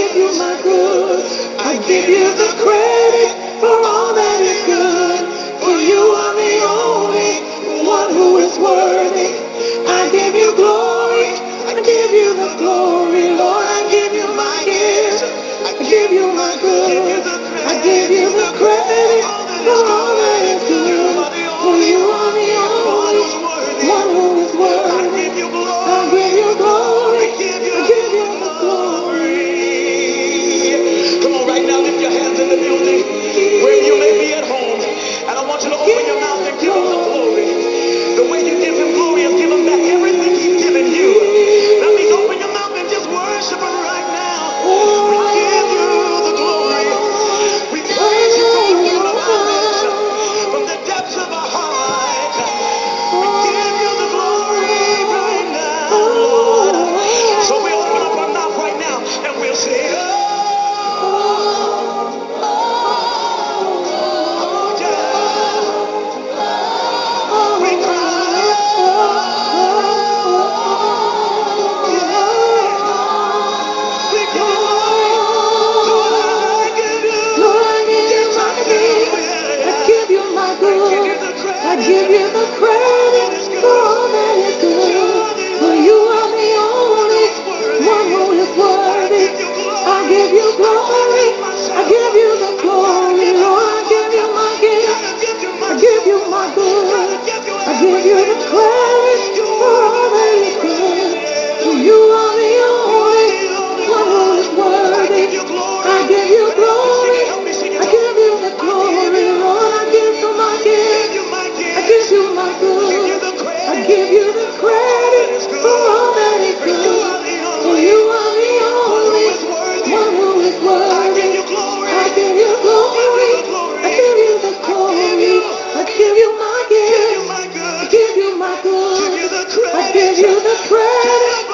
give you my good. I give you the credit for all that is good. For you are the only one who is worthy. I give you glory. I give you the glory, Lord. I give you my gifts. I give you my good. I give you the credit for all that is good. For you are the only one who is worthy. I give you glory. I give you the glory. Come on, right now, lift your hands in the building where you may be at home. And I want you to open your mouth and give him the glory. The way you give him glory is give him back everything he's given you. That means open your mouth and just worship him right now. We give you the glory. We praise you from the root of our lips, from the depths of our heart. We give you the glory right now, Lord. So we open up our mouth right now and we'll say, oh, yeah. We cry, we give you glory. Lord, I give you my good. I give you my good. I give you the credit for all that is good. For you are the only one who is worthy. I give you glory. I give you the glory, Lord. I give you my gift. I give you my good. I give you the credit for all that is good. For you are the only one who is worthy. I give you glory. I give you the glory, Lord. I give you my gift. I give you my good. I give you the credit for all that is good. For you are the only one who is worthy. I give you glory. I give you the glory. I give you my gift. I give you my good. I give you the credit